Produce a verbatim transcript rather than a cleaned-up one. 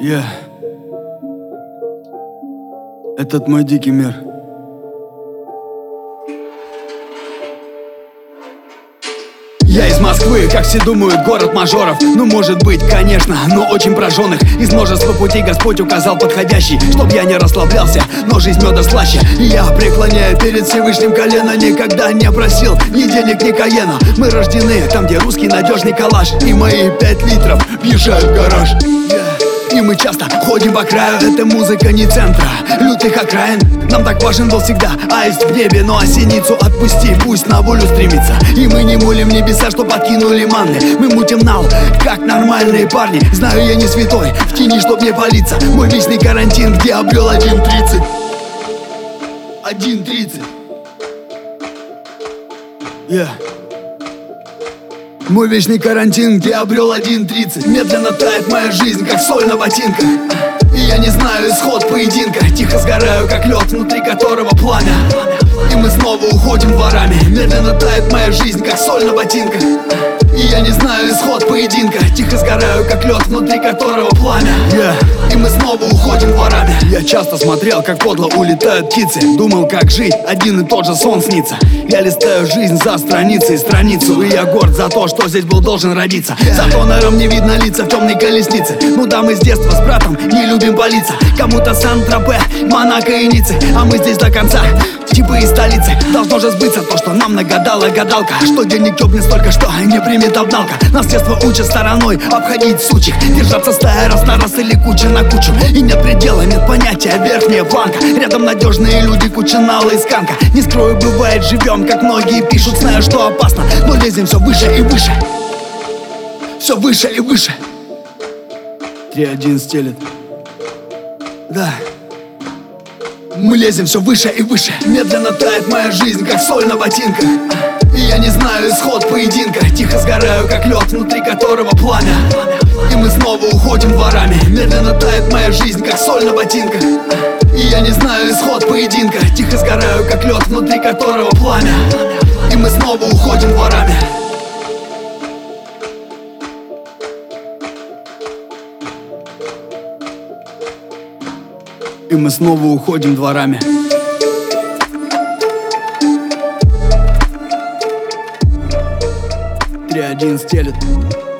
Я Этот мой дикий мир. Я из Москвы, как все думают, город мажоров. Ну, может быть, конечно, но очень прожженных. Из множества путей Господь указал подходящий, чтоб я не расслаблялся, но жизнь меда слаще. И я преклоняю перед Всевышним колено. Никогда не просил ни денег, ни каена. Мы рождены там, где русский надежный калаш. И мои пять литров въезжают в гараж. И мы часто ходим по краю, эта музыка не центра, лютых окраин. Нам так важен был всегда аист в небе, ну а синицу отпусти, пусть на волю стремится. И мы не молим небеса, что подкинули манны. Мы мутим нал, как нормальные парни. Знаю, я не святой, в тени, чтоб не палиться. Мой вечный карантин, где обрел один тридцать. один тридцать. Я Мой вечный карантин, где обрел один тридцать. Медленно тает моя жизнь, как соль на ботинках. И я не знаю исход поединка. Тихо сгораю, как лед, внутри которого пламя. И мы снова уходим дворами. Медленно тает моя жизнь, как соль на ботинках. И я не знаю исход поединка. Тихо сгораю, как лед, внутри которого пламя. yeah. И мы снова уходим дворами. Я часто смотрел, как подло улетают птицы. Думал, как жить, один и тот же сон снится. Я листаю жизнь за страницей страницу. И я горд за то, что здесь был должен родиться. За тонером не видно лица в темной колеснице. Ну да, мы с детства с братом не любим палиться. Кому-то Сан-Тропе, Монако и Ниццы. А мы здесь до конца, типа из столицы. Должно же сбыться то, что нам нагадала гадалка. Что денег тёпнет столько, что не примет обналка. Нас с детства учат стороной обходить сучих. Держаться стая раз на раз или куча на кучу. И нет предела, нет понятия верхняя планка. Рядом надежные люди, куча нала и сканка. Не скрою, бывает, живем, как многие пишут. Знаю, что опасно, но лезем все выше и выше. Все выше и выше. три один стелет. Да. Мы лезем все выше и выше. Медленно тает моя жизнь, как соль на ботинках. И я не знаю исход поединка. Тихо сгораю, как лед, внутри которого пламя. И мы снова уходим дворами. Медленно тает моя жизнь, как соль на ботинках. И я не знаю исход поединка. Тихо сгораю, как лед, внутри которого пламя. И мы снова уходим дворами. И мы снова уходим дворами. три один стелет.